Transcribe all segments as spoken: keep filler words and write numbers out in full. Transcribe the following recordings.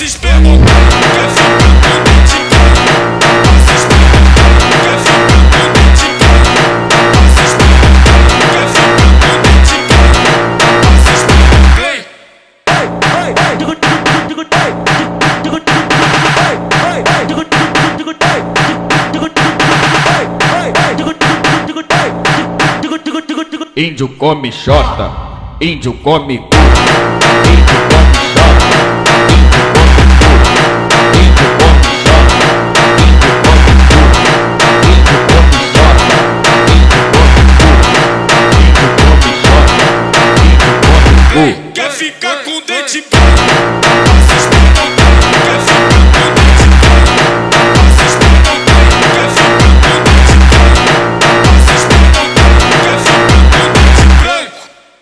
se esperma, quer ficar com dente cara. Se esperma, quer ficar com dente cara. Se esperma, quer ficar com dente cara. Se esperma, vem. Índio come xota, índio come cu, índio come xota, índio come xota, índio come cu, índio come xota, índio come xota, índio come cu. Quer ficar com dente cara. Se esperma, quer ficar com dente cara. Se esperma, quer ficar com dente cara. Se esperma, quer ficar com dente branco.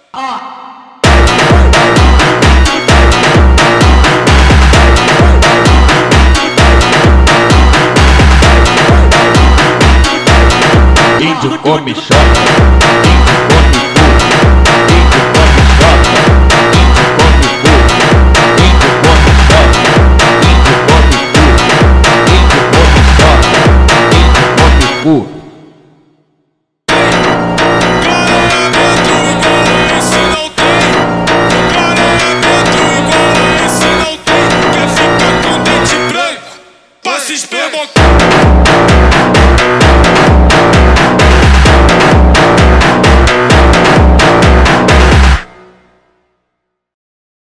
Índio come xota, índio come cu, índio come xota, índio come cu, índio come xota, índio come cu, índio come xota, índio come cu.